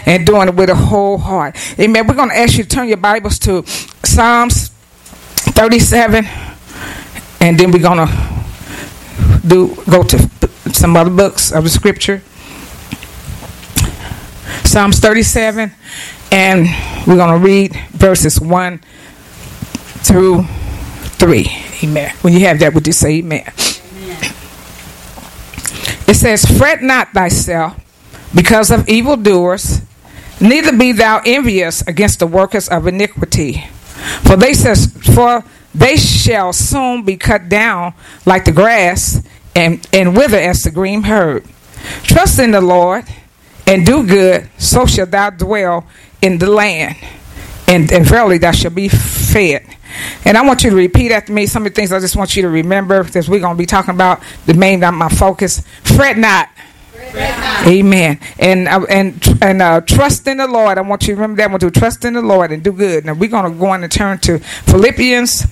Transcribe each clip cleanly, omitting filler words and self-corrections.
and doing it with a whole heart. Amen. We're going to ask you to turn your Bibles to Psalms 37, and then we're going to go to some other books of the scripture. Psalms 37, and we're going to read verses 1 through 3. Amen. When you have that, would you say amen? It says, fret not thyself because of evildoers, neither be thou envious against the workers of iniquity. For they shall soon be cut down like the grass, and wither as the green herb. Trust in the Lord, and do good, so shalt thou dwell in the land, and verily thou shalt be fed. And I want you to repeat after me some of the things I just want you to remember, because we're going to be talking about the main, my focus. Fret not. Amen. And trust in the Lord. I want you to remember that. I want you to trust in the Lord and do good. Now we're going to go on and turn to Philippians.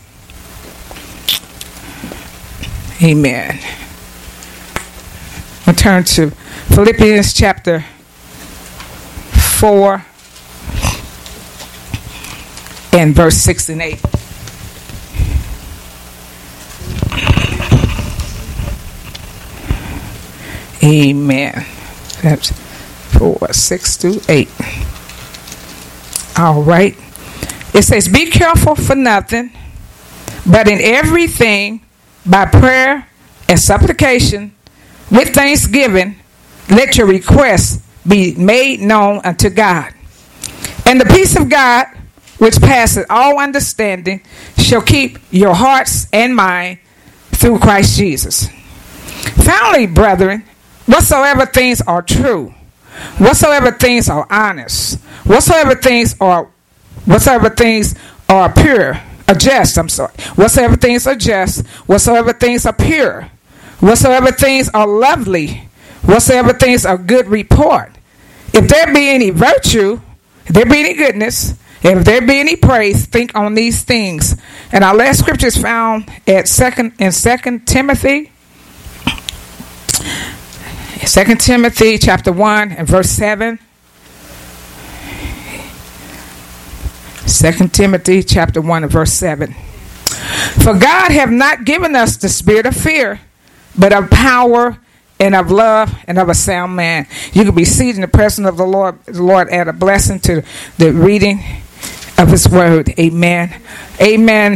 Amen. We'll turn to Philippians chapter 4 and verse 6 and 8. Amen. That's 4, 6 to 8. All right. It says, be careful for nothing, but in everything, by prayer and supplication, with thanksgiving, let your requests be made known unto God. And the peace of God, which passeth all understanding, shall keep your hearts and mind through Christ Jesus. Finally, brethren, whatsoever things are true, whatsoever things are honest, whatsoever things are pure, whatsoever things are just, whatsoever things are pure, whatsoever things are lovely, whatsoever things are good report, if there be any virtue, if there be any goodness, if there be any praise, think on these things. And our last scripture is found at 2 Timothy. 2 Timothy chapter 1 and verse 7. 2 Timothy chapter 1 and verse 7. For God hath not given us the spirit of fear, but of power and of love and of a sound man. You can be seated in the presence of the Lord. The Lord add a blessing to the reading of his word. Amen. Amen.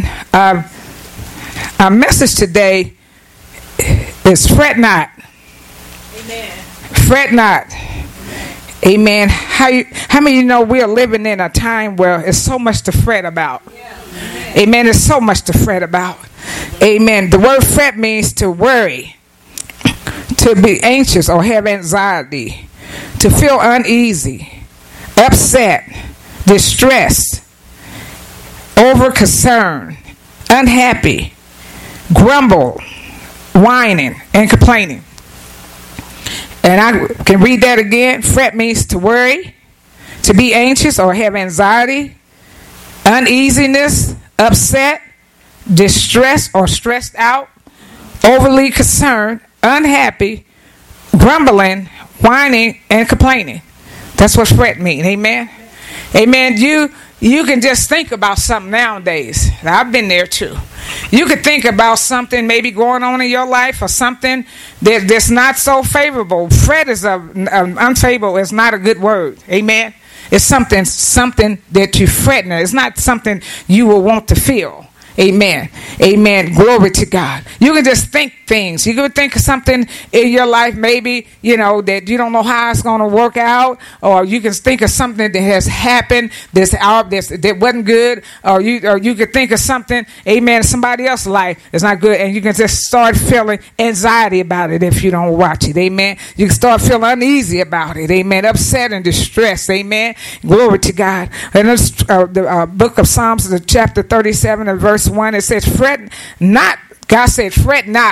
Our message today is fret not. Amen. Fret not. Amen. How many of you know we are living in a time where it's so much to fret about? Yeah. Amen. There's so much to fret about. Amen. The word fret means to worry, to be anxious or have anxiety, to feel uneasy, upset, distressed, over concerned, unhappy, grumble, whining, and complaining. And I can read that again. Fret means to worry, to be anxious or have anxiety, uneasiness, upset, distressed or stressed out, overly concerned, unhappy, grumbling, whining, and complaining. That's what fret means. Amen. Amen. You can just think about something nowadays. I've been there too. You could think about something maybe going on in your life or something that's not so favorable. Fret is unfavorable. It's not a good word. Amen. It's something that you fret. It's not something you will want to feel. Amen. Amen. Glory to God. You can just think things. You can think of something in your life, maybe, that you don't know how it's going to work out, or you can think of something that has happened that wasn't good, or you could think of something, amen, somebody else's life is not good, and you can just start feeling anxiety about it if you don't watch it. Amen. You can start feeling uneasy about it. Amen. Upset and distressed. Amen. Glory to God. And this, the book of Psalms, the chapter 37 and verse 1, it says, fret not. God said, fret not.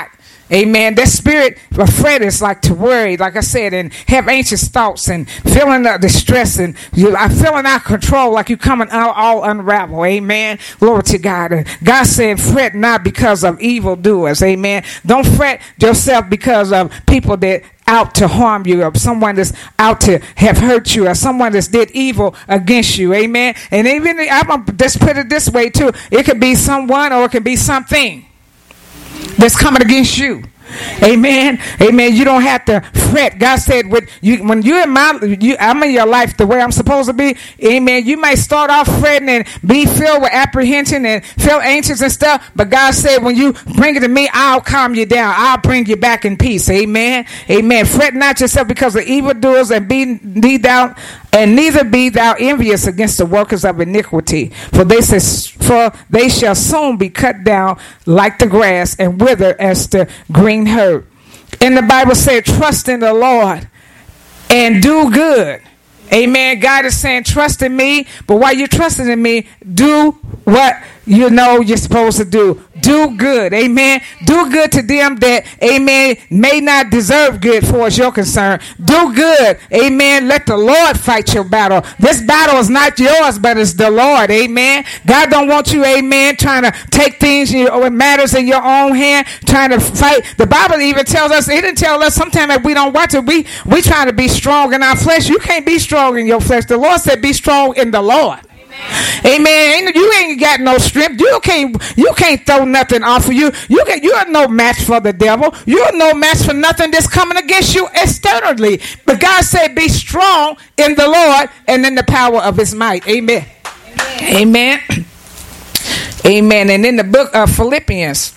Amen. That spirit of fret is like to worry, like I said, and have anxious thoughts and feeling distress and I'm feeling out of control, like you coming out all unravel. Amen. Glory to God. And God said, fret not because of evildoers. Amen. Don't fret yourself because of people that out to harm you, or someone that's out to have hurt you, or someone that's did evil against you. Amen. And even I'm gonna just put it this way too. It could be someone or it could be something that's coming against you. Amen. Amen. You don't have to fret. God said, when you're I'm in your life the way I'm supposed to be. Amen. You might start off fretting and be filled with apprehension and feel anxious and stuff. But God said, when you bring it to me, I'll calm you down. I'll bring you back in peace. Amen. Amen. Fret not yourself because of evildoers, and neither be thou envious against the workers of iniquity. For they shall soon be cut down like the grass and wither as the green herb. And the Bible said, trust in the Lord and do good. Amen. God is saying, trust in me. But while you're trusting in me, do what you know you're supposed to do. Do good. Amen. Do good to them that, amen, may not deserve good for as you're concerned. Do good. Amen. Let the Lord fight your battle. This battle is not yours, but it's the Lord. Amen. God don't want you, amen, trying to take things or matters in your own hand, trying to fight. The Bible even tells us, it didn't tell us sometimes that we don't watch it. We trying to be strong in our flesh. You can't be strong in your flesh. The Lord said, be strong in the Lord. Amen. You ain't got no strength. You can't throw nothing off of you. You are no match for the devil. You're no match for nothing that's coming against you externally. But God said, be strong in the Lord and in the power of his might. Amen. Amen. Amen. And in the book of Philippians,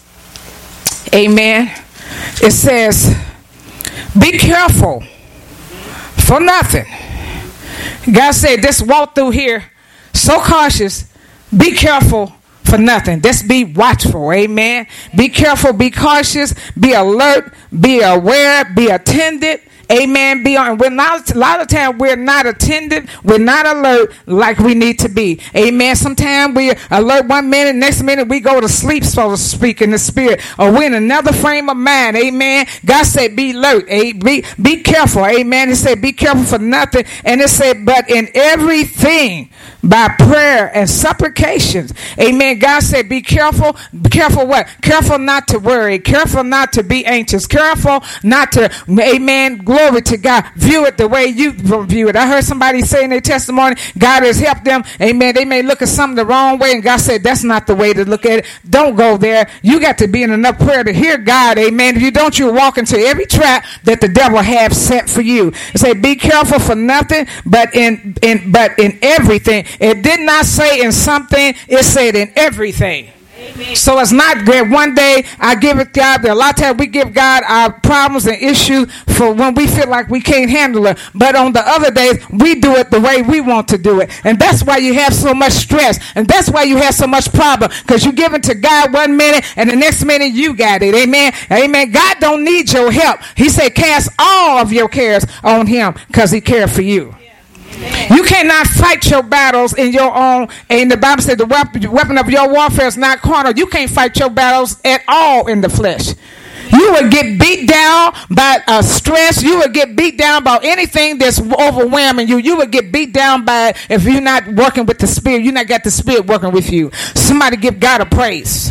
amen, it says, be careful for nothing. God said, just walk through here so cautious, be careful for nothing. Just be watchful. Amen. Be careful, be cautious, be alert, be aware, be attended. Amen. Be on. We're not, a lot of times we're not attended. We're not alert like we need to be. Amen. Sometimes we alert one minute, next minute we go to sleep, so to speak, in the spirit, or we're in another frame of mind. Amen. God said, be alert. Be careful. Amen. He said, be careful for nothing. And it said, but in everything by prayer and supplications. Amen. God said, be careful. Be careful what? Careful not to worry. Careful not to be anxious. Careful not to, amen, glory to God, view it the way you view it. I heard somebody say in their testimony, God has helped them. Amen. They may look at something the wrong way, and God said, that's not the way to look at it. Don't go there. You got to be in enough prayer to hear God. Amen. If you don't, you'll walk into every trap that the devil have set for you. It said, be careful for nothing, but in everything. It did not say in something, it said in everything. Amen. So it's not that one day I give it God. A lot of times we give God our problems and issues for when we feel like we can't handle it. But on the other days, we do it the way we want to do it. And that's why you have so much stress. And that's why you have so much problem. Because you give it to God one minute and the next minute you got it. Amen. Amen. God don't need your help. He said, cast all of your cares on him because he cared for you. You cannot fight your battles in your own. And the Bible said the weapon of your warfare is not carnal. You can't fight your battles at all in the flesh. You will get beat down by stress. You will get beat down by anything that's overwhelming you. You will get beat down by it if you're not working with the Spirit. You're not got the Spirit working with you. Somebody give God a praise.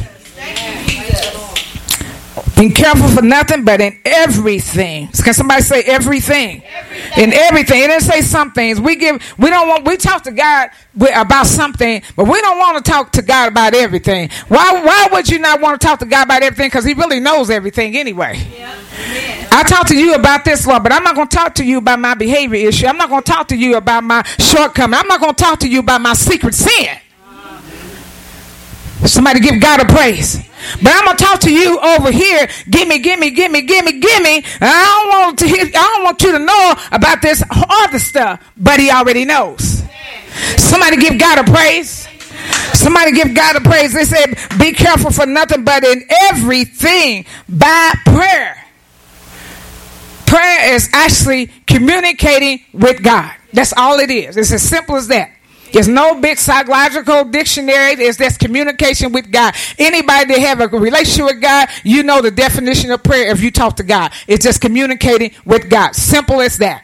Be careful for nothing, but in everything. Can somebody say everything? In everything. It didn't say some things. We talk to God about something, but we don't want to talk to God about everything. Why would you not want to talk to God about everything? Because he really knows everything anyway. Yeah. I talk to you about this, Lord, but I'm not going to talk to you about my behavior issue. I'm not going to talk to you about my shortcoming. I'm not going to talk to you about my secret sin. Somebody give God a praise. But I'm going to talk to you over here. Gimme. I don't want you to know about this other stuff, but he already knows. Somebody give God a praise. Somebody give God a praise. They said, be careful for nothing, but in everything by prayer. Prayer is actually communicating with God. That's all it is. It's as simple as that. There's no big psychological dictionary. It's just communication with God. Anybody that have a relationship with God, you know the definition of prayer if you talk to God. It's just communicating with God. Simple as that.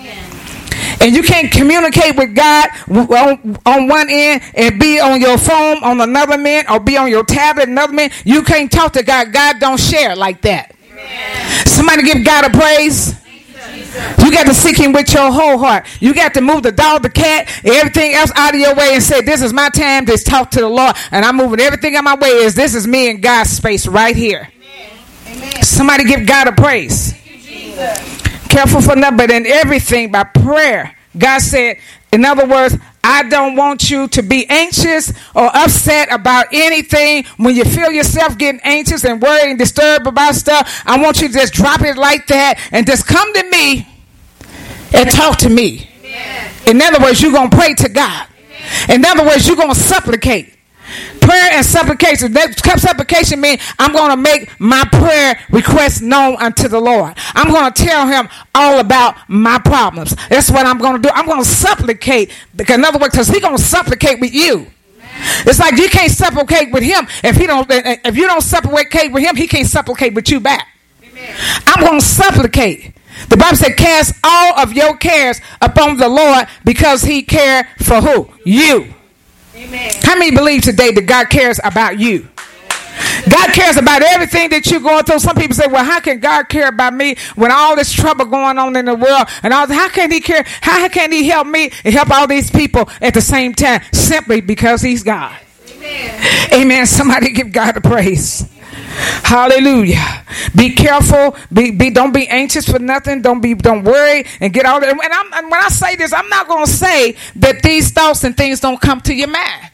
And you can't communicate with God on one end and be on your phone on another end, or be on your tablet another end. You can't talk to God. God don't share like that. Amen. Somebody give God a praise. You got to seek him with your whole heart. You got to move the dog, the cat, everything else out of your way and say, this is my time to talk to the Lord. And I'm moving everything out my way. This is me and God's space right here. Amen. Somebody give God a praise. Thank you, Jesus. Careful for nothing, but in everything by prayer. God said, in other words, I don't want you to be anxious or upset about anything. When you feel yourself getting anxious and worried and disturbed about stuff, I want you to just drop it like that and just come to me and talk to me. Amen. In other words, you're going to pray to God. Amen. In other words, you're going to supplicate. Prayer and supplication. That supplication means I'm going to make my prayer request known unto the Lord. I'm going to tell him all about my problems. That's what I'm going to do. I'm going to supplicate. Because in other words, because he's going to supplicate with you. It's like you can't supplicate with him. If you don't supplicate with him, he can't supplicate with you back. Amen. I'm going to supplicate. The Bible said, cast all of your cares upon the Lord because he cared for who? You. Amen. How many believe today that God cares about you? God cares about everything that you're going through. Some people say, well, how can God care about me when all this trouble going on in the world? And all, how can he care? How can he help me and help all these people at the same time? Simply because he's God. Amen. Amen. Somebody give God a praise. Hallelujah. Be careful. Don't be anxious for nothing. Don't worry and get all that. And when I say this, I'm not going to say that these thoughts and things don't come to your mind.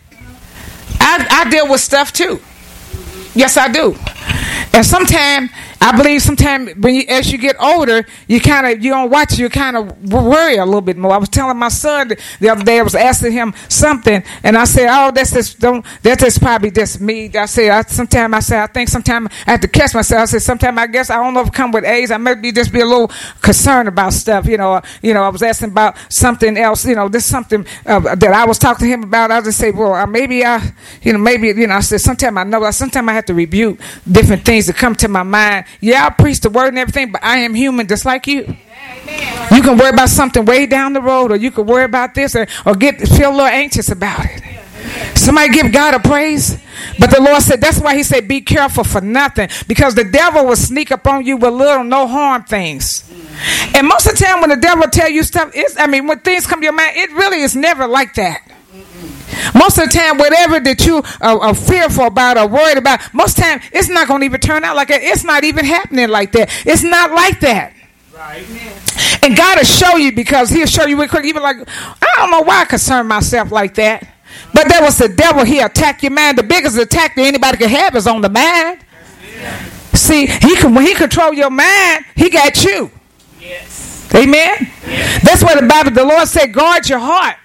I deal with stuff too. Yes, I do. And sometimes I believe as you get older, you don't watch, you kind of worry a little bit more. I was telling my son the other day, I was asking him something, and I said, oh, that's just probably just me. I think sometimes I have to catch myself. I said, sometimes I guess I don't know if it come with age. I may be a little concerned about stuff. I was asking about something else, this something that I was talking to him about. I just say, well, I said, sometimes I have to rebuke different things that come to my mind. Yeah, I preach the word and everything, but I am human just like you. Amen. You can worry about something way down the road, or you can worry about this, or feel a little anxious about it. Amen. Somebody give God a praise. But the Lord said, that's why he said, be careful for nothing, because the devil will sneak up on you with little, no harm things. And most of the time when the devil tell you stuff, when things come to your mind, it really is never like that. Most of the time, whatever that you are fearful about or worried about, most of the time, it's not going to even turn out like that. It's not even happening like that. It's not like that. Right. And God will show you, because he'll show you. Even like, I don't know why I concern myself like that. But that was the devil. He attacked your mind. The biggest attack that anybody can have is on the mind. See, when he control your mind, he got you. Yes. Amen. Yes. That's what the Lord said, guard your heart.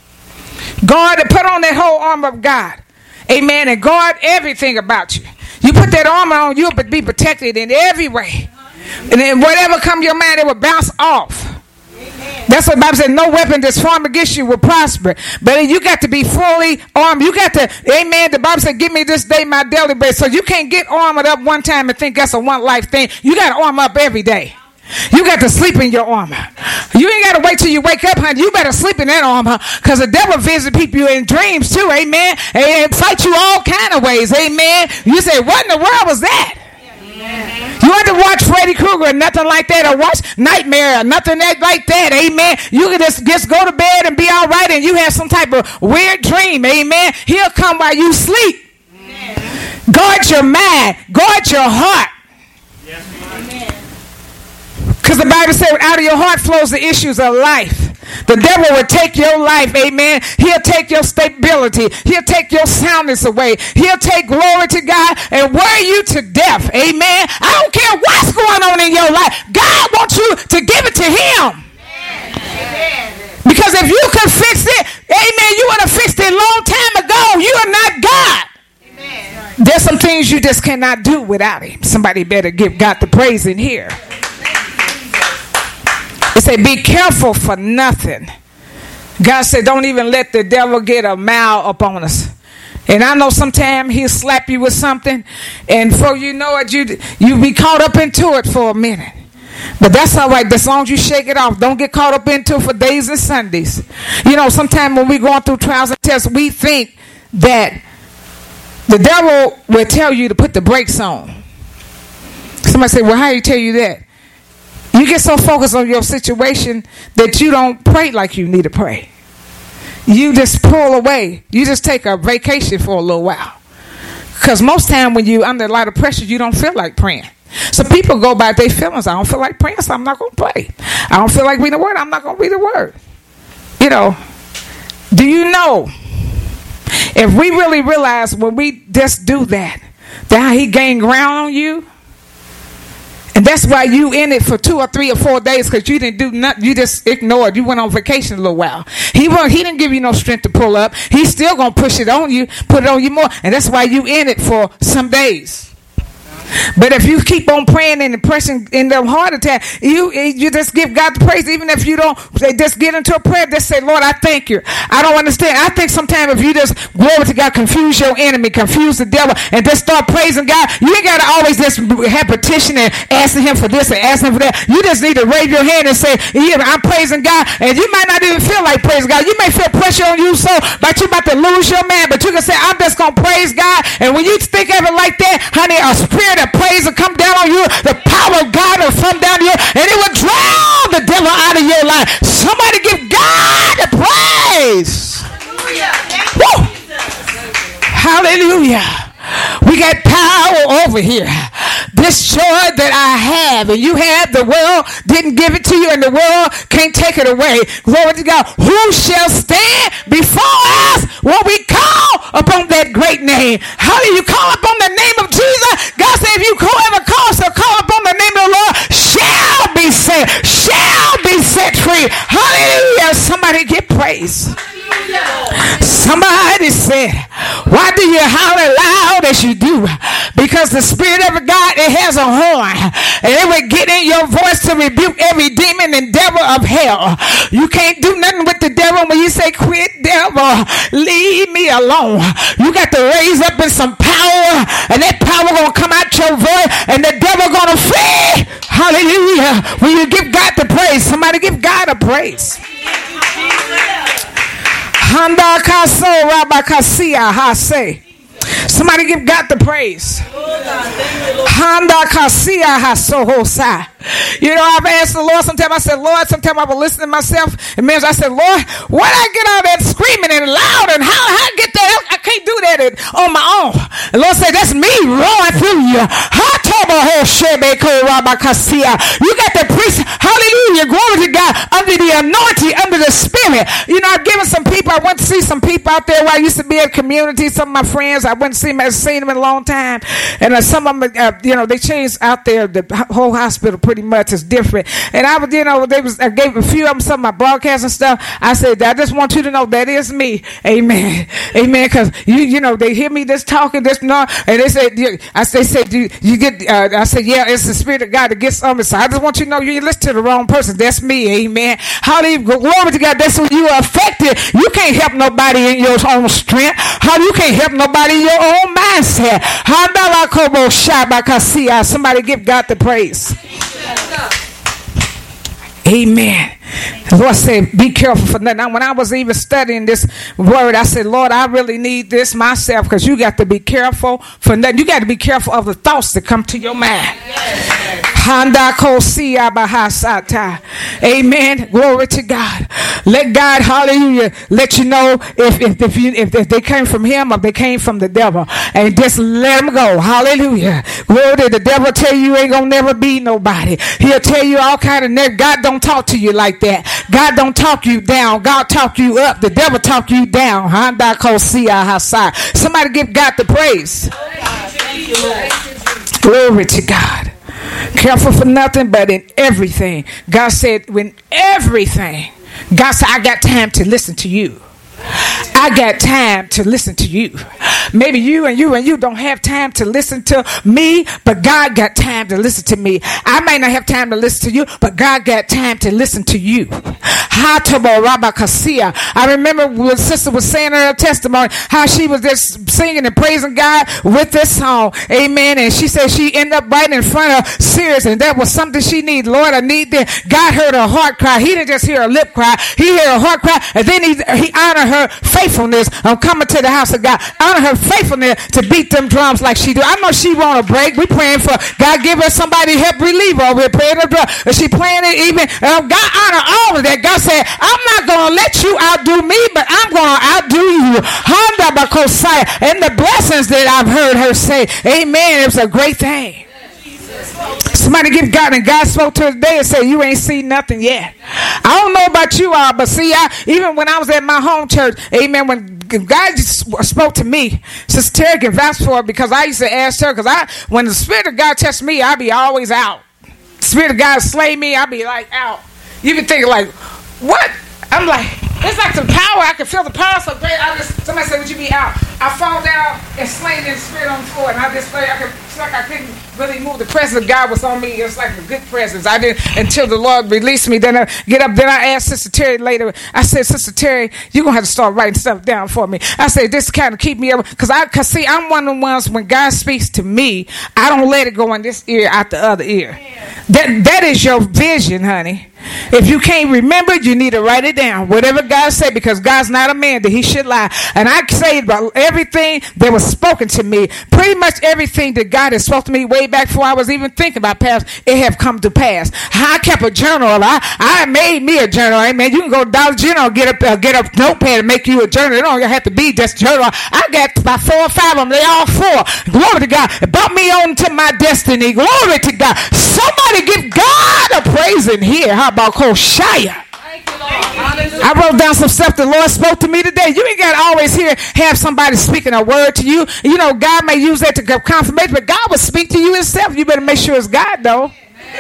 Guard and put on that whole armor of God. Amen. And guard everything about you. You put that armor on, you'll be protected in every way. And then whatever come to your mind, it will bounce off. Amen. That's what the Bible said. No weapon that's formed against you will prosper. But you got to be fully armed. You got to, amen. The Bible said, give me this day my daily bread. So you can't get armored up one time and think that's a one life thing. You got to arm up every day. You got to sleep in your armor. You ain't got to wait till you wake up, honey. You better sleep in that armor, because the devil visits people in dreams too, amen, and fight you all kind of ways, amen. You say, what in the world was that? Amen. You have to watch Freddy Krueger or nothing like that, or watch Nightmare or nothing like that, amen. You can just go to bed and be all right, and you have some type of weird dream, amen. He'll come while you sleep. Amen. Guard your mind. Guard your heart. Yes, amen. Because the Bible said, out of your heart flows the issues of life. The devil will take your life, amen. He'll take your stability. He'll take your soundness away. He'll take glory to God and worry you to death, amen. I don't care what's going on in your life. God wants you to give it to him. Amen. Because if you could fix it, amen, you would have fixed it a long time ago. You are not God. Amen. There's some things you just cannot do without him. Somebody better give God the praise in here. It say, be careful for nothing. God said, don't even let the devil get a mile upon us. And I know sometimes he'll slap you with something, and before you know it, you be caught up into it for a minute. But that's all right, as long as you shake it off. Don't get caught up into it for days and Sundays. You know, sometimes when we're going through trials and tests, we think that the devil will tell you to put the brakes on. Somebody say, well, how do you tell you that? You get so focused on your situation that you don't pray like you need to pray. You just pull away. You just take a vacation for a little while. Because most time when you're under a lot of pressure, you don't feel like praying. So people go by their feelings. I don't feel like praying, so I'm not going to pray. I don't feel like reading the word, I'm not going to read the word. You know, do you know, if we really realize when we just do that he gained ground on you, and that's why you in it for 2 or 3 or 4 days, because you didn't do nothing. You just ignored. You went on vacation a little while. He didn't give you no strength to pull up. He's still going to push it on you, put it on you more. And that's why you in it for some days. But if you keep on praying and pressing in the heart attack, you just give God the praise. Even if you don't, just get into a prayer, just say, Lord, I thank you. I don't understand. I think sometimes if you just glory to God, confuse your enemy, confuse the devil, and just start praising God, you ain't got to always just have petition and asking him for this and asking him for that. You just need to raise your hand and say, yeah, I'm praising God. And you might not even feel like praising God. You may feel pressure on you, so but you about to lose your man. But you can say, I'm just going to praise God. And when you think of it like that, honey, a spirit of praise will come down on you. The power of God will come down on you, and it will drown the devil out of your life. Somebody give God the praise. Hallelujah. Woo. Hallelujah. We got power over here. This joy that I have and you have, the world didn't give it to you, and the world can't take it away. Glory to God. Who shall stand before us when we call upon that great name? How do you call upon the name of Jesus? God said, if you whoever calls shall call upon the name of the Lord shall be saved, shall be set free. Hallelujah. Somebody give praise. Somebody said, why do you holler loud as you do? Because the Spirit of God, it has a horn, and it will get in your voice to rebuke every demon and devil of hell. You can't do nothing with the devil when you say, quit, devil, leave me alone. You got to raise up in some power, and that power going to come out your voice, and the devil going to flee. Hallelujah. When you give God the praise, somebody give God a praise. Handa kaso rabakasia hase. Somebody give God the praise. Handa kasia hasohosa. You know, I've asked the Lord sometimes. I said, Lord, sometimes I will listen to myself. And man, I said, Lord, why did I get all that screaming and loud? And how I get that? I can't do that on my own. The Lord said, that's me roaring through you. You got the priest. Hallelujah. Glory to God. Under the anointing, under the Spirit. You know, I've given some people. I went to see some people out there where I used to be at community. Some of my friends, I went to see them. I haven't seen them in a long time. And some of them, you know, they changed out there. The whole hospital pretty much is different. And I was, you know, I gave a few of them some of my broadcasts and stuff. I said, I just want you to know that is me. Amen. Amen. Because you know, they hear me just talking, just no, and they said, I said, you get. I said, yeah, it's the Spirit of God that gets on me. So I just want you to know you listen to the wrong person. That's me. Amen. Hallelujah. Glory to God. That's when you are affected. You can't help nobody in your own strength. How you can't help nobody in your own mindset. Somebody give God the praise. Amen. The Lord said, be careful for nothing. Now, when I was even studying this word, I said, Lord, I really need this myself, because you got to be careful for nothing. You got to be careful of the thoughts that come to your mind. Amen. Glory to God. Let God, hallelujah, let you know if they came from him or they came from the devil. And just let them go. Hallelujah. Glory to the devil. Tell you ain't going to never be nobody. He'll tell you all kind of God don't talk to you like that. God don't talk you down. God talk you up. The devil talk you down. Somebody give God the praise. Glory to God. Careful for nothing, but in everything. God said, when everything, God said, I got time to listen to you. I got time to listen to you. Maybe you don't have time to listen to me, but God got time to listen to me. I may not have time to listen to you, but God got time to listen to you. I remember when Sister was saying in her testimony how she was just singing and praising God with this song. Amen. And she said she ended up right in front of Sears, and that was something she needed. Lord, I need that. God heard her heart cry. He didn't just hear her lip cry. He heard her heart cry, and then he honored her faithfulness on coming to the house of God. Honor her faithfulness to beat them drums like she do. I know she want a break. We praying for God, give her somebody to help relieve her. We're praying her drum. She playing it even. God honor all of that. God said, I'm not going to let you outdo me, but I'm going to outdo you. And the blessings that I've heard her say, amen, it was a great thing. Somebody give God, and God spoke to her today and said, you ain't seen nothing yet. I don't know about you all, but see, even when I was at my home church, amen, when God spoke to me, Sister Terry can vouch for it, because I used to ask her, because when the Spirit of God touched me, I'd be always out. The Spirit of God slay me, I'd be like out. You be thinking like, what? I'm like, it's like the power. I can feel the power so great. Somebody said, would you be out? I fall down and slain in the Spirit on the floor, and it's like I couldn't really move. The presence of God was on me. It was like a good presence. I didn't until the Lord released me. Then I get up. Then I asked Sister Terry later. I said, Sister Terry, you're going to have to start writing stuff down for me. I said, this kind of keep me up. Because see, I'm one of the ones, when God speaks to me, I don't let it go in this ear out the other ear. That is your vision, honey. If you can't remember, you need to write it down. Whatever God said, because God's not a man that he should lie. And I say about everything that was spoken to me, pretty much everything that God has spoken to me way back before I was even thinking about past, it have come to pass. I kept a journal. I made me a journal. Amen. You can go to Dollar General, get a notepad and make you a journal. It don't have to be just a journal. I got about 4 or 5 of them. They all 4. Glory to God. It brought me on to my destiny. Glory to God. Somebody give God a praise in here. How about Koshaya? I wrote down some stuff the Lord spoke to me today. You ain't got to always have somebody speaking a word to you. You know, God may use that to give confirmation, but God will speak to you himself. You better make sure it's God, though.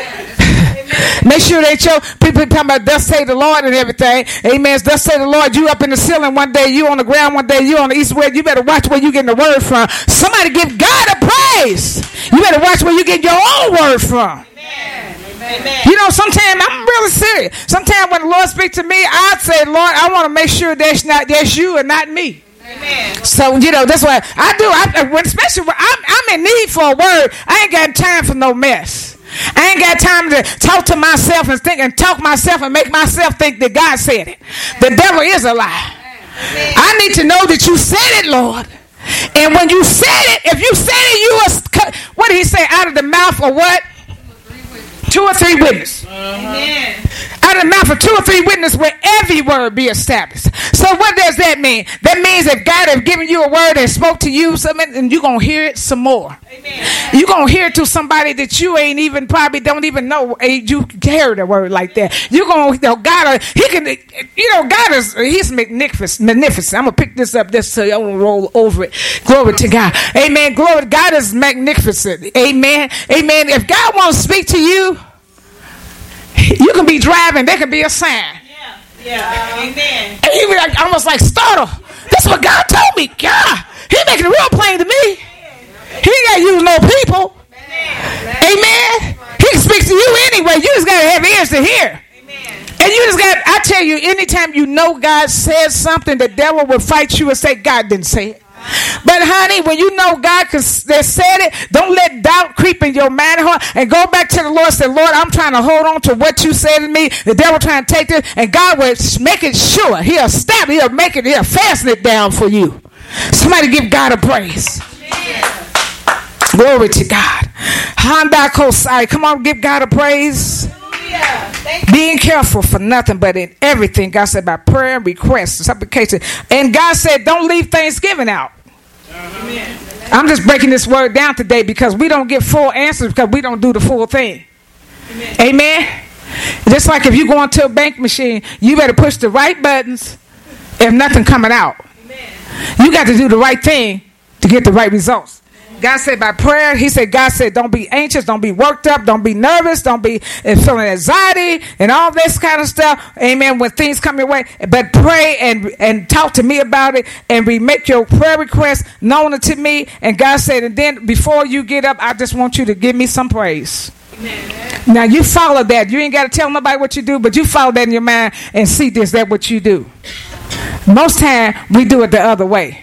Make sure that your people talking about thus say the Lord and everything. Amen. Thus say the Lord. You up in the ceiling one day, you on the ground one day, you on the east west. You better watch where you getting the word from. Somebody give God a praise. You better watch where you get your own word from. Amen. You know, sometimes I'm really serious. Sometimes when the Lord speaks to me, I say, Lord, I want to make sure that's you and not me. Amen. So, you know, that's what I do. Especially when I'm in need for a word, I ain't got time for no mess. I ain't got time to talk to myself and think and talk myself and make myself think that God said it. The devil is a lie. Amen. I need to know that you said it, Lord. And when you said it, if you said it, you was, what did he say? Out of the mouth of what? 2 or 3 witnesses. Amen. Out of the mouth of 2 or 3 witnesses, where every word be established. So what does that mean? That means if God has given you a word and spoke to you something, and you're going to hear it some more. Amen. You're going to hear it to somebody that you ain't even probably don't even know you heard a word like that. You're going to, God, he can, you know, God is, he's magnificent. I'm going to pick this up just so I won't roll over it. Glory to God. Amen. Glory. God is magnificent. Amen. Amen. If God wants to speak to you, you can be driving, there can be a sign. Yeah. Amen. And he be like, almost like startle. That's what God told me. God, he making it real plain to me. He ain't got to use no people. Amen. He can speak to you anyway. You just got to have ears to hear. And you just got, I tell you, anytime you know God says something, the devil will fight you and say, God didn't say it. But honey, when you know God said it, don't let doubt creep in your mind and go back to the Lord and say, Lord, I'm trying to hold on to what you said to me. The devil trying to take this, and God will make it sure. He'll fasten it down for you. Somebody give God a praise. Yeah. Glory to God. Come on, give God a praise. Being careful for nothing, but in everything, God said, by prayer and request and supplication. And God said, don't leave Thanksgiving out. Amen. I'm just breaking this word down today because we don't get full answers because we don't do the full thing. Amen. Amen. Just like if you go into a bank machine, you better push the right buttons if nothing coming out. Amen. You got to do the right thing to get the right results. God said by prayer, he said, God said, don't be anxious, don't be worked up, don't be nervous, don't be feeling anxiety and all this kind of stuff. Amen. When things come your way, but pray and talk to me about it and make your prayer request known unto me. And God said, and then before you get up, I just want you to give me some praise. Amen. Now you follow that. You ain't got to tell nobody what you do, but you follow that in your mind and see this, that what you do. Most time we do it the other way.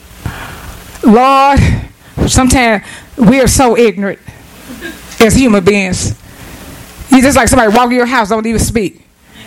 Lord, sometimes we are so ignorant as human beings. You just like somebody walk in your house, don't even speak.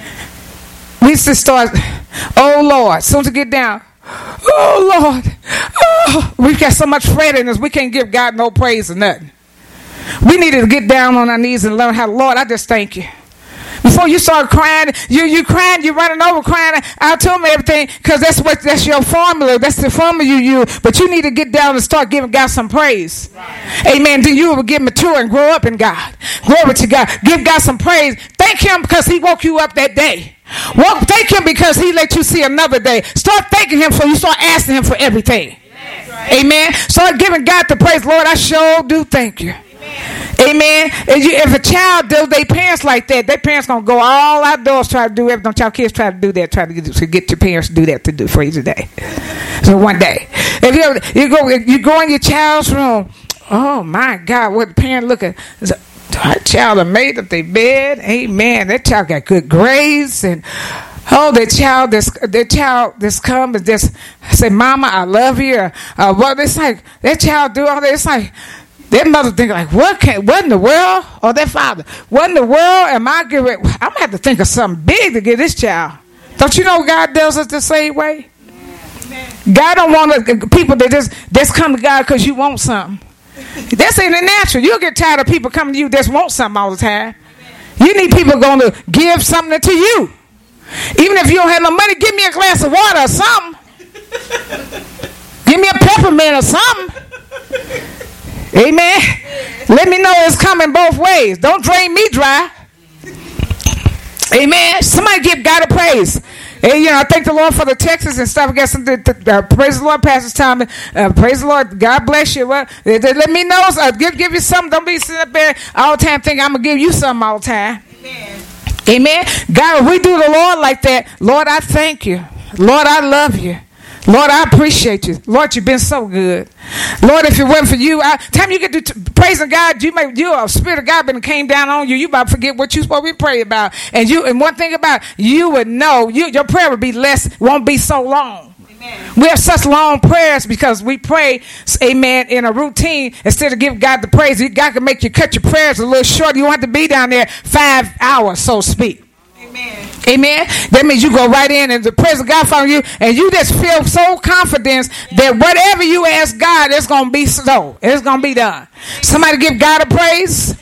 We just start, oh Lord, as soon as we get down, oh Lord, oh, we've got so much fret in us, we can't give God no praise or nothing. We need to get down on our knees and learn how, Lord, I just thank you. Before you start crying, you crying, you're running over crying. I'll tell me everything because that's your formula. That's the formula you use. But you need to get down and start giving God some praise. Right. Amen. Then you will get mature and grow up in God. Glory to God. Give God some praise. Thank him because he woke you up that day. Thank him because he let you see another day. Start thanking him so you start asking him for everything. Right. Amen. Start giving God the praise. Lord, I sure do thank you. Amen. If a child does their parents like that, their parents gonna go all outdoors try to do everything. Don't y'all kids try to do that? Try to get your parents to do that to do for you today. So one day, if you go in your child's room, oh my God, what the parent look at? That child have made up their bed. Amen. That child got good grades and. Oh, that child that's come and just say, Mama, I love you. Well, it's like that child do all that. It's like. That mother think like, what in the world? Or that father, what in the world am I giving? I'm going to have to think of something big to get this child. Don't you know God does it the same way? God don't want people that just come to God because you want something. That's in the natural. You'll get tired of people coming to you that want something all the time. You need people going to give something to you. Even if you don't have no money, give me a glass of water or something. Give me a peppermint or something. Amen. Let me know it's coming both ways. Don't drain me dry. Amen. Somebody give God a praise. And, I thank the Lord for the texts and stuff. I got something praise the Lord, Pastor Tommy. Praise the Lord. God bless you. Well, let me know. Give you something. Don't be sitting up there all the time thinking I'm going to give you something all the time. Amen. Amen. God, if we do the Lord like that, Lord, I thank you. Lord, I love you. Lord, I appreciate you. Lord, you've been so good. Lord, if it wasn't for you, time you get to praising God, you a spirit of God came down on you. You about to forget what you supposed to be praying about. And one thing about it, you would know your prayer would be less, won't be so long. Amen. We have such long prayers because we pray, amen, in a routine instead of giving God the praise. God can make you cut your prayers a little short. You don't have to be down there 5 hours, so to speak. Amen. Amen. That means you go right in and the presence of God from you, and you just feel so confident that whatever you ask God, it's going to be so. It's going to be done. Somebody give God a praise.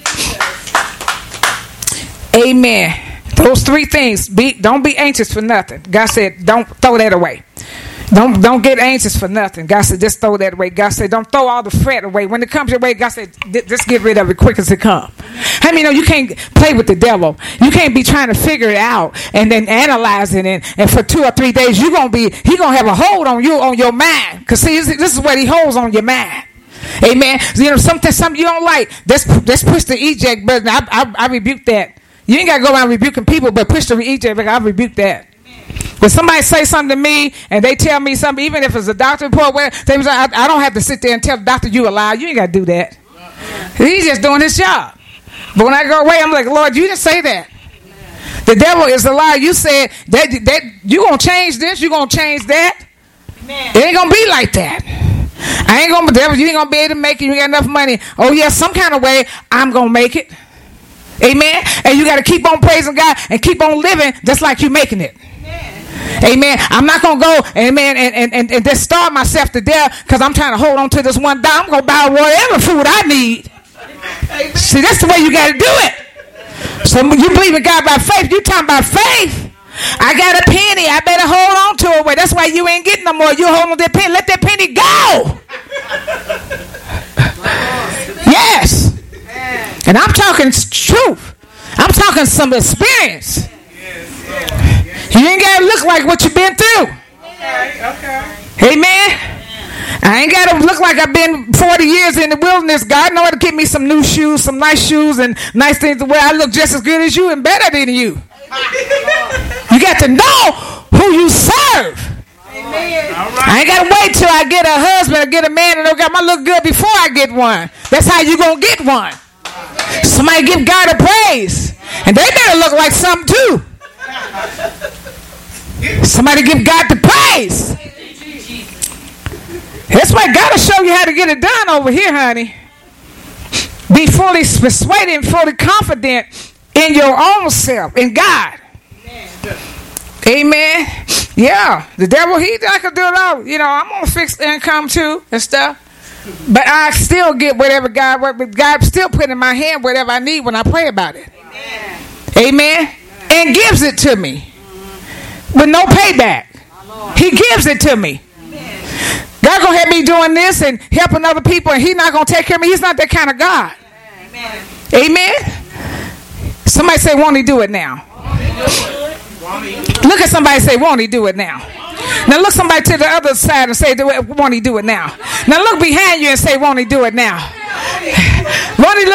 Amen. Those 3 things. Don't be anxious for nothing. God said, don't throw that away. Don't get anxious for nothing. God said, just throw that away. God said, don't throw all the fret away. When it comes your way, God said, just get rid of it quick as it comes. I mean, you can't play with the devil. You can't be trying to figure it out and then analyze it. And for 2 or 3 days, he going to have a hold on you, on your mind. Because see, this is what he holds on your mind. Amen. Something you don't like, let's push the eject button. I rebuke that. You ain't got to go around rebuking people, but push the eject button. I rebuke that. When somebody say something to me and they tell me something, even if it's a doctor report, I don't have to sit there and tell the doctor you a liar. You ain't got to do that. He's just doing his job. But when I go away, I'm like, Lord, you didn't say that. The devil is a liar. You said that you gonna change this, you gonna change that. It ain't gonna be like that. I ain't gonna, devil, you ain't gonna be able to make it. You ain't got enough money. Oh yeah, some kind of way I'm gonna make it. Amen. And you got to keep on praising God and keep on living just like you making it. Amen. I'm not going to go, amen, and just starve myself to death because I'm trying to hold on to this $1. I'm going to buy whatever food I need. See, that's the way you got to do it. So you believe in God by faith. You talking about faith. I got a penny. I better hold on to it. Well, that's why you ain't getting no more. You hold on to that penny. Let that penny go. Yes. And I'm talking truth. I'm talking some experience. You ain't got to look like what you've been through. Okay. Amen. I ain't got to look like I've been 40 years in the wilderness. God know how to give me some new shoes, some nice shoes, and nice things to wear. I look just as good as you and better than you. You got to know who you serve. Amen. I ain't got to wait till I get a husband or get a man and I got my look good before I get one. That's how you going to get one. Somebody give God a praise. And they better look like something too. Somebody give God the praise. That's why God will show you how to get it done over here, honey. Be fully persuaded and fully confident in your own self, in God. Amen. Yeah, the devil, I could do it all. You know, I'm on fixed income too and stuff. But I still get whatever God still put in my hand whatever I need when I pray about it. Amen. And gives it to me with no payback. He gives it to me. God gonna have me doing this and helping other people, and He's not gonna take care of me. He's not that kind of God. Amen. Somebody say, won't He do it now? Look at somebody and say, won't He do it now? Now look somebody to the other side and say, won't He do it now? Now look behind you and say, won't He do it now? Won't He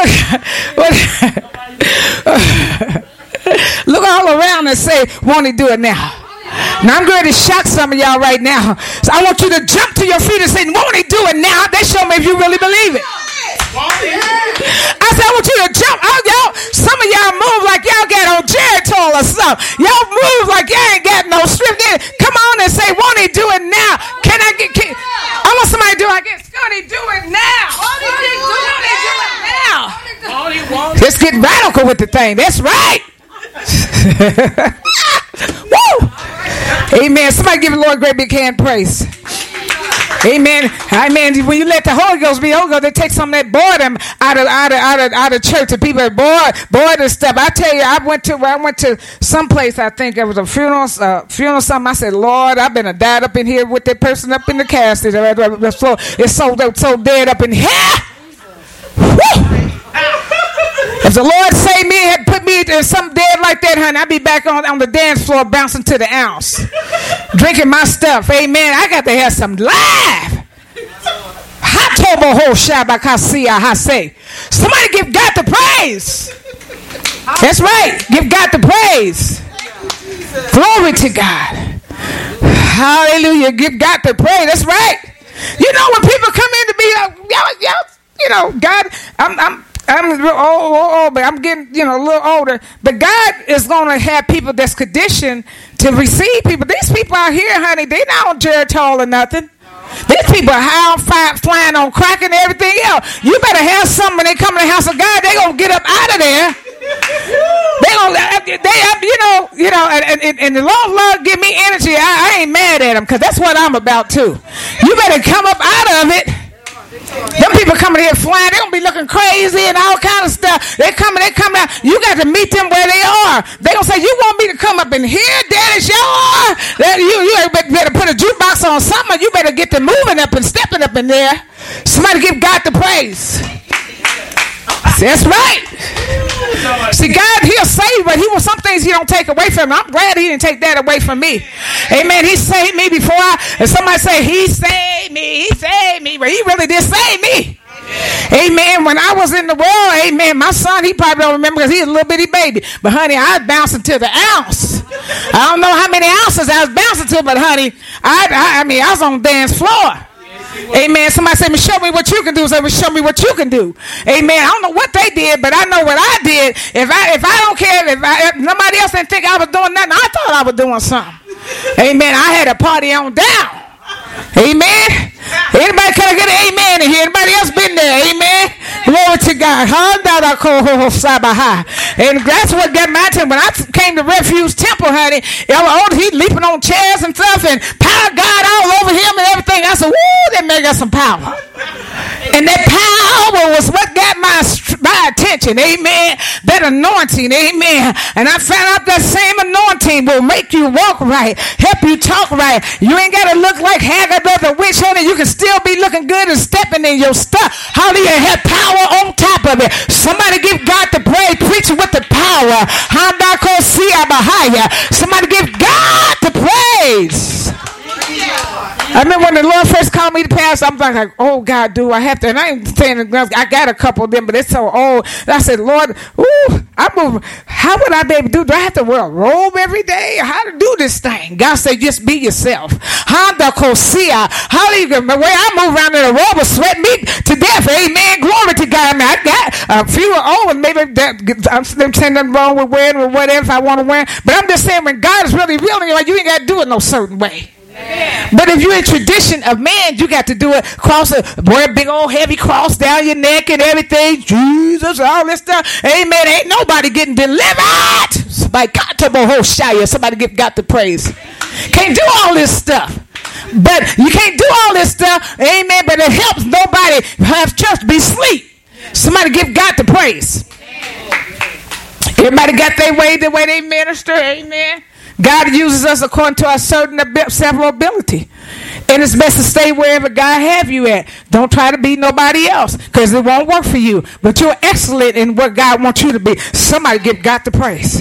look all around and say, won't He do it now? Now I'm going to shock some of y'all right now. So I want you to jump to your feet and say, won't He do it now? That show me if you really believe it. I said, I want you to jump. Some of y'all move like y'all got on Geritol or something. Y'all move like y'all ain't got no strength in it. Come on and say, won't He do it now? I want somebody to do it. Won't He do it now? Won't He do it now? Let's get radical with the thing. That's right. Woo! Amen. Somebody give the Lord a great big hand praise. Amen. Amen. When you let the Holy Ghost be Holy Ghost, they take some of that boredom out of church. And people are bored and stuff. I tell you, I went to some place. I think it was a funeral something. I said, Lord, I've been died up in here with that person up in the casket. It's so dead up in here. Woo! If the Lord saved me and had put me in some dead like that, honey, I'd be back on the dance floor bouncing to the ounce. Drinking my stuff. Amen. I got to have some live. Somebody give God the praise. That's right. Give God the praise. Glory to God. Hallelujah. Give God the praise. That's right. You know, when people come in to be, you know, God, I'm real old, but I'm getting, a little older. But God is going to have people that's conditioned to receive people. These people out here, honey, they not on Geritol or nothing. These people are high on fire, flying on crack and everything else. You better have something when they come to the house of God. They gonna get up out of there. And the Lord give me energy. I ain't mad at them because that's what I'm about too. You better come up out of it. Them people coming here flying, they gonna be looking crazy and all kind of stuff. They coming out. You got to meet them where they are. They gonna say, you want me to come up in here? That is yours. You better put a jukebox on something. You better get them moving up and stepping up in there. Somebody give God the praise. That's right. See, God, He'll save, but He will some things He don't take away from me. I'm glad He didn't take that away from me. Amen. He saved me before and somebody say, He saved me, but He really did save me. Amen. When I was in the world, amen, my son, he probably don't remember because he's a little bitty baby. But honey, I was bouncing to the ounce. I don't know how many ounces I was bouncing to, but honey, I was on the dance floor. Amen. Somebody say, show me what you can do. Say, show me what you can do. Amen. I don't know what they did, but I know what I did. If I don't care, if nobody else didn't think I was doing nothing, I thought I was doing something. Amen. I had a party on down. Amen. Anybody can I get an amen in here? Anybody else been there? Amen. Glory to God. And that's what got my attention. When I came to Refuge Temple, honey, he leaping on chairs and stuff and power God all over him and everything. I said, woo, that man got some power. And that power was what got my attention. Amen. That anointing. Amen. And I found out that same anointing will make you walk right, help you talk right. You ain't got to look like Haggard or the witch, honey. You can still be looking good and stepping in your stuff. Hallelujah. Have power on top of it. Somebody give God the praise. Preach with the power. Somebody give God the praise. I remember when the Lord first called me to pastor, I'm like, oh God, do I have to? And I ain't saying I got a couple of them, but it's so old. And I said, Lord, how would I be able to do? Do I have to wear a robe every day? How to do this thing? God said, just be yourself. Honda Kosia. How do you the way I move around in a robe will sweat me to death? Amen. Glory to God. I mean, I got a few old, maybe I'm saying nothing wrong with wearing or whatever if I want to wear. But I'm just saying, when God is really real in your life, you ain't got to do it no certain way. Amen. But if you're in tradition of man, you got to do it. Wear a big old heavy cross down your neck and everything. Jesus, all this stuff. Amen. Ain't nobody getting delivered. Somebody got to praise. Can't do all this stuff. But you can't do all this stuff. Amen. But it helps nobody have church be asleep. Somebody give God the praise. Everybody got their way, the way they minister. Amen. God uses us according to our several ability. And it's best to stay wherever God have you at. Don't try to be nobody else, because it won't work for you. But you're excellent in what God wants you to be. Somebody give God the praise.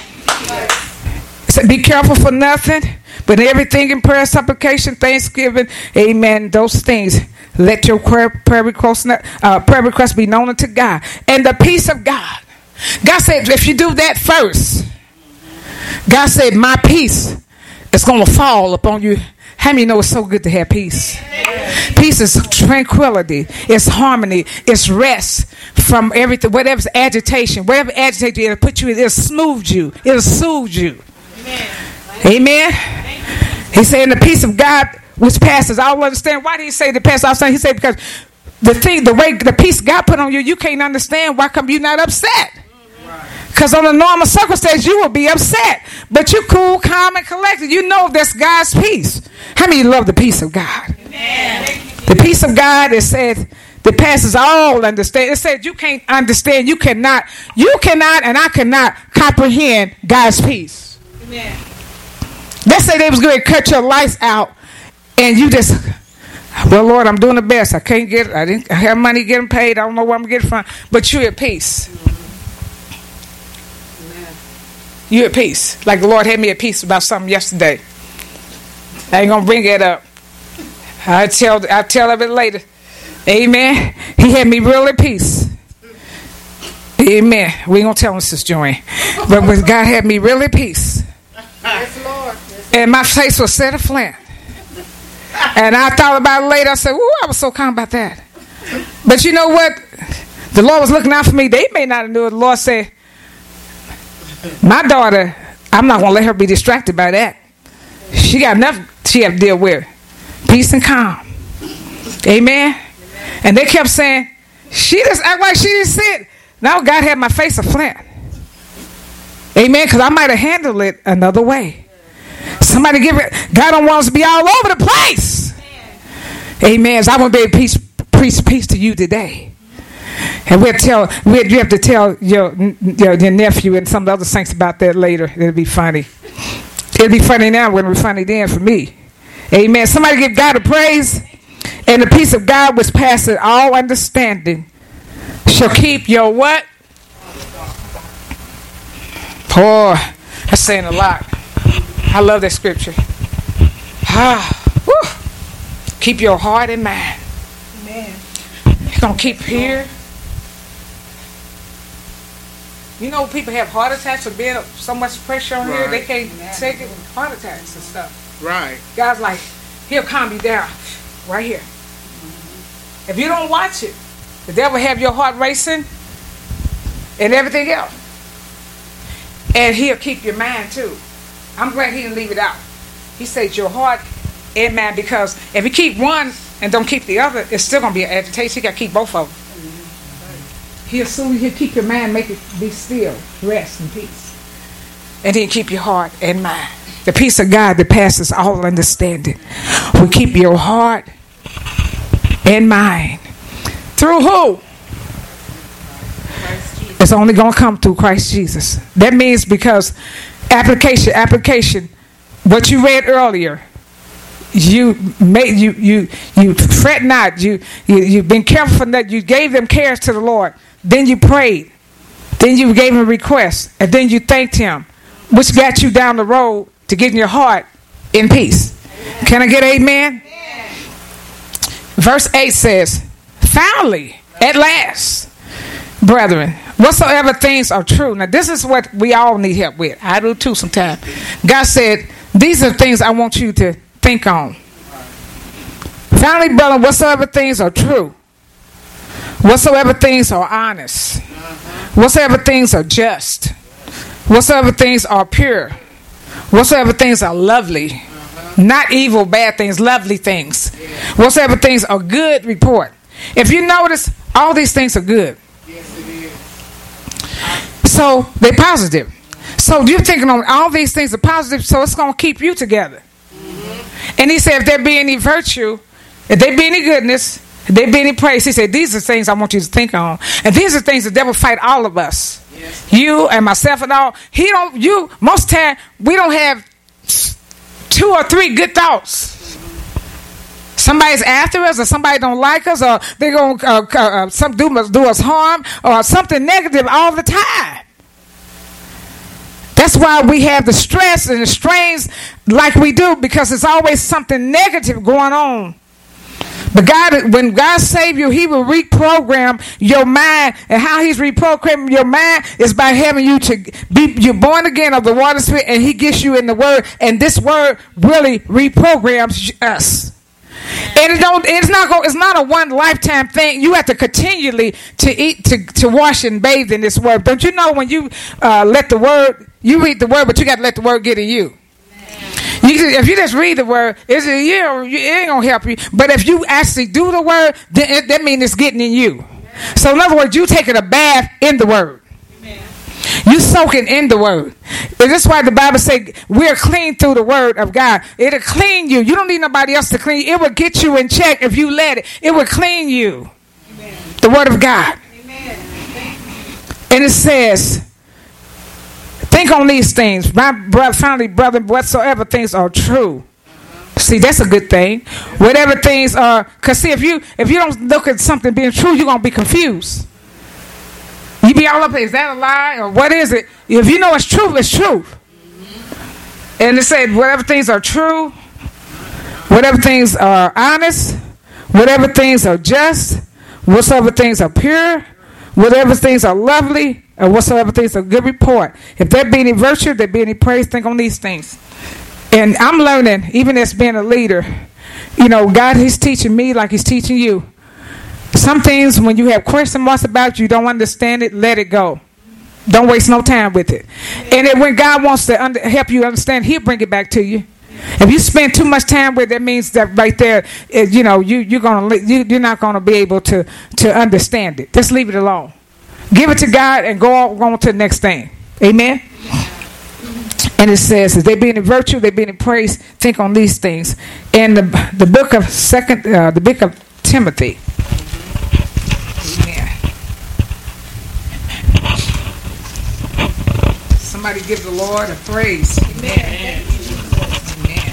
So be careful for nothing, but everything in prayer, supplication, thanksgiving, amen, those things. Let your prayer requests be known unto God. And the peace of God. God said, if you do that first, God said, my peace is going to fall upon you. How many know it's so good to have peace? Peace is tranquility. It's harmony. It's rest from everything. Whatever's agitation. Whatever agitates you, it'll put you, it'll smooth you. It'll soothe you. Amen. He said, in the peace of God, which passes all understand. Why did he say the passes all understand? He said, because the way the peace God put on you, you can't understand. Why come you not upset? Because on a normal circumstance, you will be upset. But you're cool, calm, and collected. You know that's God's peace. How many love the peace of God? Amen. The peace of God, it said, that passes all understanding. It said you can't understand. You cannot, and I cannot comprehend God's peace. Amen. Let's say they was going to cut your lights out, and you just, well, Lord, I'm doing the best. I didn't have money getting paid. I don't know where I'm getting from. But you're at peace. You're at peace. Like the Lord had me at peace about something yesterday. I ain't gonna bring it up. I'll tell of it later. Amen. He had me real at peace. Amen. We ain't gonna tell him, Sister Joanne. But when God had me real at peace. Yes, Lord. And my face was set aflame. And I thought about it later. I said, ooh, I was so calm about that. But you know what? The Lord was looking out for me. They may not have knew it. The Lord said, my daughter, I'm not going to let her be distracted by that. She got enough she have to deal with. Peace and calm. Amen. And they kept saying, she just act like she didn't see it. Now God had my face a flint. Amen. Because I might have handled it another way. Somebody give it. God don't want us to be all over the place. Amen. So I want to be able to preach peace to you today. And you have to tell your nephew and some of the other saints about that later. It'll be funny. It'll be funny now when it's funny then for me. Amen. Somebody give God a praise. And the peace of God which passes all understanding shall keep your what? Boy, that's saying a lot. I love that scripture. Keep your heart and mind. Amen. You're going to keep here. You know, people have heart attacks for being so much pressure on here, they can't take it. Heart attacks and stuff. Right. God's like, he'll calm you down right here. If you don't watch it, the devil have your heart racing and everything else. And he'll keep your mind too. I'm glad he didn't leave it out. He said your heart and mind, because if you keep one and don't keep the other, it's still going to be an agitation. You got to keep both of them. He'll keep your mind, make it be still, rest and peace. And he'll keep your heart and mind. The peace of God that passes all understanding will keep your heart and mind. Through who? It's only going to come through Christ Jesus. That means because application. What you read earlier, you fret not. You've been careful for that. You gave them cares to the Lord. Then you prayed. Then you gave him a request, and then you thanked him, which got you down the road to getting your heart in peace. Can I get amen? verse 8 says, finally, at last, brethren, whatsoever things are true. Now, this is what we all need help with. I do too sometimes. God said, these are things I want you to think on. Finally, brethren, whatsoever things are true, whatsoever things are honest, whatsoever things are just, whatsoever things are pure, whatsoever things are lovely, not evil, bad things, lovely things, whatsoever things are good report. If you notice, all these things are good. So they're positive. So you're thinking on all these things are positive, so it's going to keep you together. And he said, if there be any virtue, if there be any goodness, if there be any praise, he said, these are things I want you to think on. And these are things the devil fight all of us. Yes. You and myself and all. Most of the time, we don't have 2 or 3 good thoughts. Somebody's after us, or somebody don't like us, or they're going to do us harm, or something negative all the time. That's why we have the stress and the strains like we do, because it's always something negative going on. But God, when God saves you, He will reprogram your mind. And how He's reprogramming your mind is by having you to be you're born again of the water spirit, and He gets you in the Word. And this Word really reprograms us. And it's not a one lifetime thing. You have to continually to eat, to wash and bathe in this Word. Don't you know when you let the Word, you read the Word, but you got to let the Word get in you. If you just read the Word, it ain't going to help you. But if you actually do the Word, then that means it's getting in you. So in other words, you taking a bath in the Word. You soaking in the Word. And that's why the Bible says we're clean through the Word of God. It'll clean you. You don't need nobody else to clean you. It will get you in check if you let it. It will clean you. Amen. The Word of God. Amen. And it says, think on these things. Finally, brother, whatsoever things are true. See, that's a good thing. Whatever things are, because see, if you don't look at something being true, you're going to be confused. You be all up, is that a lie or what is it? If you know it's true, it's true. And it said, whatever things are true, whatever things are honest, whatever things are just, whatsoever things are pure, whatever things are lovely, and whatsoever things are good report. If there be any virtue, there be any praise, think on these things. And I'm learning, even as being a leader, God, He's teaching me like He's teaching you. Some things, when you have question marks about you don't understand it, let it go. Don't waste no time with it. And then when God wants to help you understand, He'll bring it back to you. If you spend too much time with it, that means that right there, you're not gonna be able to understand it. Just leave it alone. Give it to God and go on to the next thing. Amen. And it says, if there be any virtue, there be any praise, think on these things. In the book of Timothy. Amen. Somebody give the Lord a praise. Amen. Amen.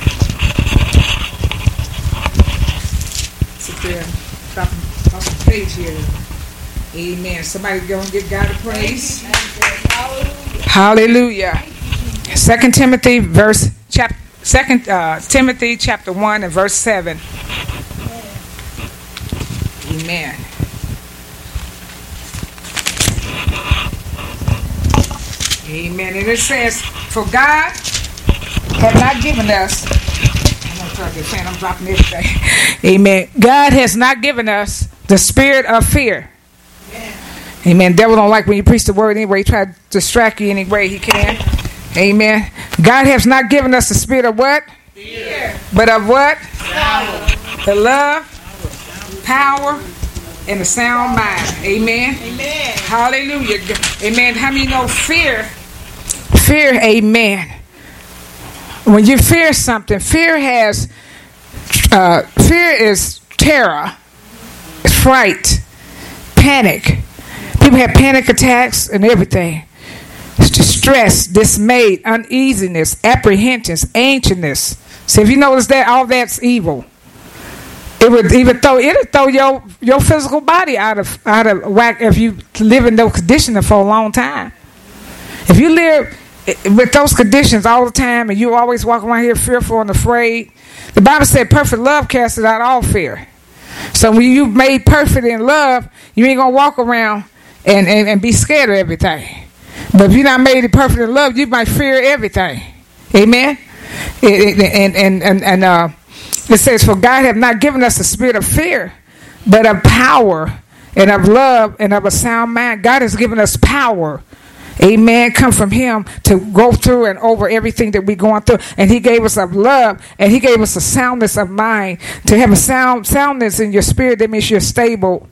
Sit there, stop the page here. Amen. Somebody go and give God a praise. Hallelujah. 2 Timothy Timothy chapter 1 and verse 7. Amen. Amen. And it says, for God has not given us, I'm dropping everything. Amen. God has not given us the spirit of fear. Amen. Devil don't like when you preach the word anyway. He try to distract you any way he can. Amen. God has not given us the spirit of what? Fear. But of what? Power. The love, power, and a sound mind. Amen. Amen. Hallelujah. Amen. How many know fear? Fear, amen. When you fear something, fear is terror, fright, panic. People have panic attacks and everything. Distress, dismay, uneasiness, apprehensions, anxiousness. So if you notice that, all that's evil. It'll throw your physical body out of whack if you live in those conditions for a long time. If you live with those conditions all the time and you always walk around here fearful and afraid, the Bible said perfect love casts out all fear. So when you made perfect in love, you ain't going to walk around and be scared of everything. But if you're not made perfect in love, you might fear everything. Amen? It says, for God have not given us a spirit of fear, but of power and of love and of a sound mind. God has given us power. Amen. Come from him to go through and over everything that we're going through. And he gave us a love, and he gave us a soundness of mind. To have a soundness in your spirit, that means you're stable.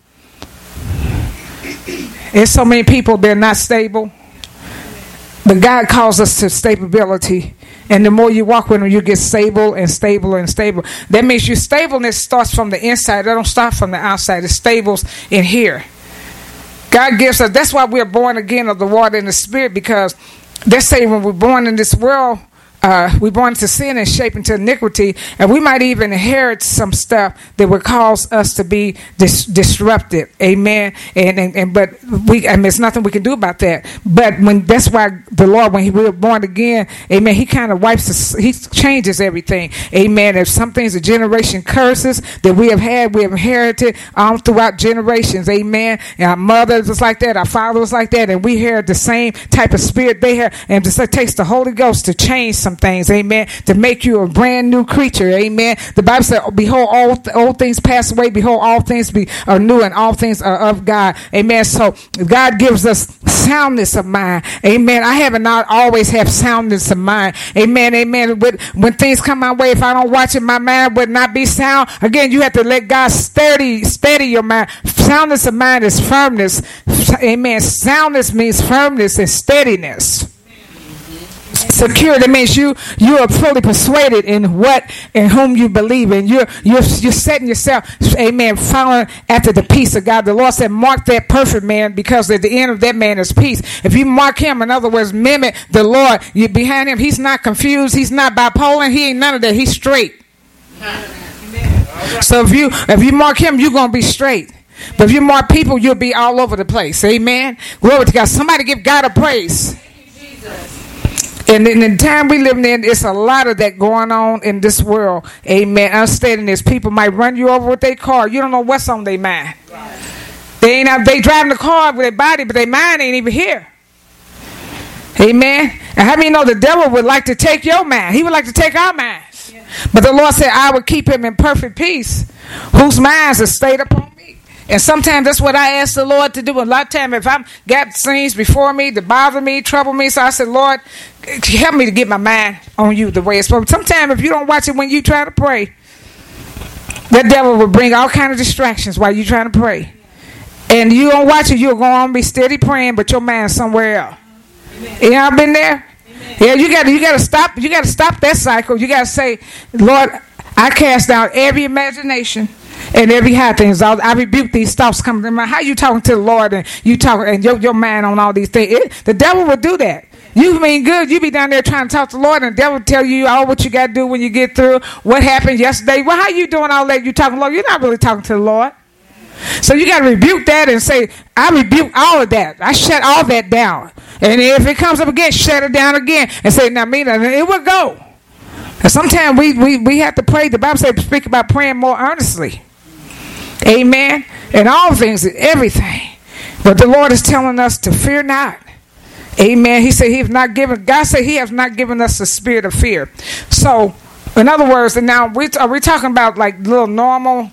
There's so many people, they're not stable. But God calls us to stability. And the more you walk with him, you get stable and stable and stable. That means your stableness starts from the inside. It don't start from the outside. It stables in here. God gives us, that's why we're born again of the water and the spirit, because they say when we're born in this world, we're born to sin and shaped into iniquity, and we might even inherit some stuff that would cause us to be disrupted. Amen. But there's nothing we can do about that. But that's why the Lord, when we were born again, amen, he kind of wipes us, he changes everything. Amen. If some things are generation curses that we have inherited throughout generations. Amen. And our mothers was like that, our father was like that, and we inherit the same type of spirit they have. And it takes the Holy Ghost to change some things, amen, to make you a brand new creature, amen. The Bible said, behold, all old things pass away, behold, all things are new, and all things are of God, amen. So God gives us soundness of mind, amen. I haven't not always have soundness of mind, amen, amen. When things come my way, if I don't watch it, my mind would not be sound. Again, you have to let God steady your mind. Soundness of mind is firmness, amen. Soundness means firmness and steadiness. Secure, that means you are fully persuaded in whom you believe in. You're setting yourself, amen, following after the peace of God. The Lord said, mark that perfect man, because at the end of that man is peace. If you mark him, in other words, mimic the Lord, you're behind him. He's not confused. He's not bipolar. He ain't none of that. He's straight. So if you mark him, you're going to be straight. But if you mark people, you'll be all over the place. Amen. Glory to God. Somebody give God a praise. And in the time we live in, it's a lot of that going on in this world. Amen. Unsteadiness. People might run you over with their car. You don't know what's on their mind. Right. They driving the car with their body, but their mind ain't even here. Amen. And how many know the devil would like to take your mind? He would like to take our minds. Yeah. But the Lord said, I would keep him in perfect peace, whose minds are stayed upon me. And sometimes that's what I ask the Lord to do. A lot of times, if I'm got things before me that bother me, trouble me, so I said, Lord, help me to get my mind on you the way it's supposed to. Sometimes if you don't watch it when you try to pray, that devil will bring all kind of distractions while you're trying to pray. And you don't watch it, you'll go on and be steady praying, but your mind's somewhere else. Amen. You all been there? Amen. Yeah, you gotta stop that cycle. You gotta say, Lord, I cast down every imagination and every high things. I rebuke these thoughts coming to mind. How you talking to the Lord and you talking and your mind on all these things? The devil will do that. You mean good. You be down there trying to talk to the Lord, and the devil tell you all what you got to do when you get through. What happened yesterday? Well, how you doing all that? You talking to the Lord? You're not really talking to the Lord. So you got to rebuke that and say, I rebuke all of that. I shut all that down. And if it comes up again, shut it down again and say, now, it will go. And sometimes we have to pray. The Bible says, speak about praying more earnestly. Amen. And all things, everything. But the Lord is telling us to fear not. Amen. He said God said he has not given us a spirit of fear. So, in other words, and now are we talking about like little normal,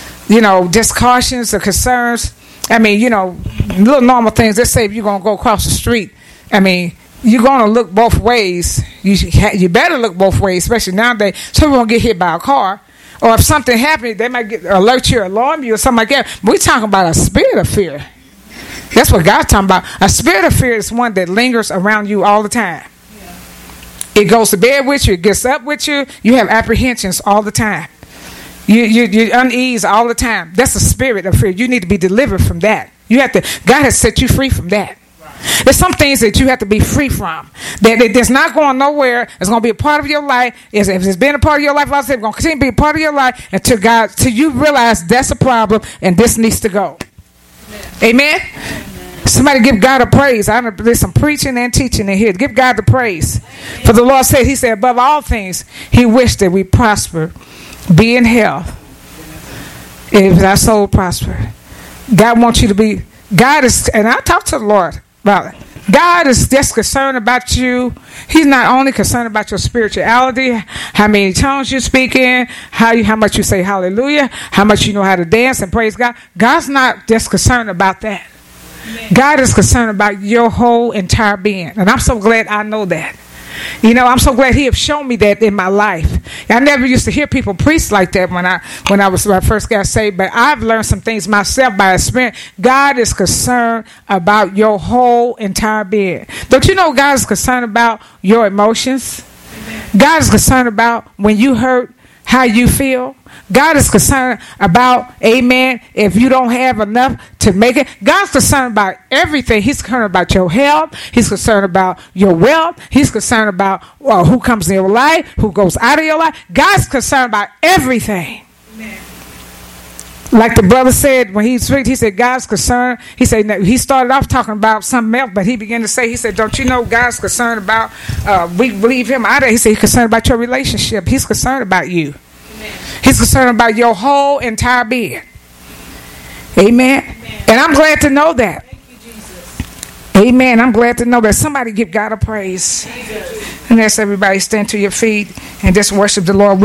just cautions or concerns? I mean, little normal things. Let's say if you're going to go across the street, I mean, you're going to look both ways. You better look both ways, especially nowadays, so we won't get hit by a car. Or if something happens, they might alert you or alarm you or something like that. We're talking about a spirit of fear. That's what God's talking about. A spirit of fear is one that lingers around you all the time. Yeah. It goes to bed with you. It gets up with you. You have apprehensions all the time. You're unease all the time. That's a spirit of fear. You need to be delivered from that. God has set you free from that. Right. There's some things that you have to be free from. That's not going nowhere. It's going to be a part of your life. If it's been a part of your life, it's going to continue to be a part of your life till you realize that's a problem and this needs to go. Amen. Somebody give God a praise. There's some preaching and teaching in here. Give God the praise. For the Lord said, he said, above all things, he wished that we prosper, be in health, if thy soul prosper. God wants you to be, God is, and I talk to the Lord about it. God is just concerned about you. He's not only concerned about your spirituality, how many tongues you speak in, how much you say hallelujah, how much you know how to dance and praise God. God's not just concerned about that. Amen. God is concerned about your whole entire being. And I'm so glad I know that. You know, I'm so glad he has shown me that in my life. I never used to hear people preach like that when I first got saved, but I've learned some things myself by experience. God is concerned about your whole entire being. Don't you know God is concerned about your emotions? Amen. God is concerned about when you hurt, how you feel. God is concerned about, amen, if you don't have enough to make it. God's concerned about everything. He's concerned about your health. He's concerned about your wealth. He's concerned about who comes in your life, who goes out of your life. God's concerned about everything. Amen. Like the brother said when he said God's concerned. He said he started off talking about something else, but he began to say, he said, don't you know God's concerned about, we believe him out of it. He said he's concerned about your relationship. He's concerned about you. Amen. He's concerned about your whole entire being. Amen. Amen. And I'm glad to know that. Thank you, Jesus. Amen. I'm glad to know that. Somebody give God a praise. Jesus. And let's everybody stand to your feet and just worship the Lord.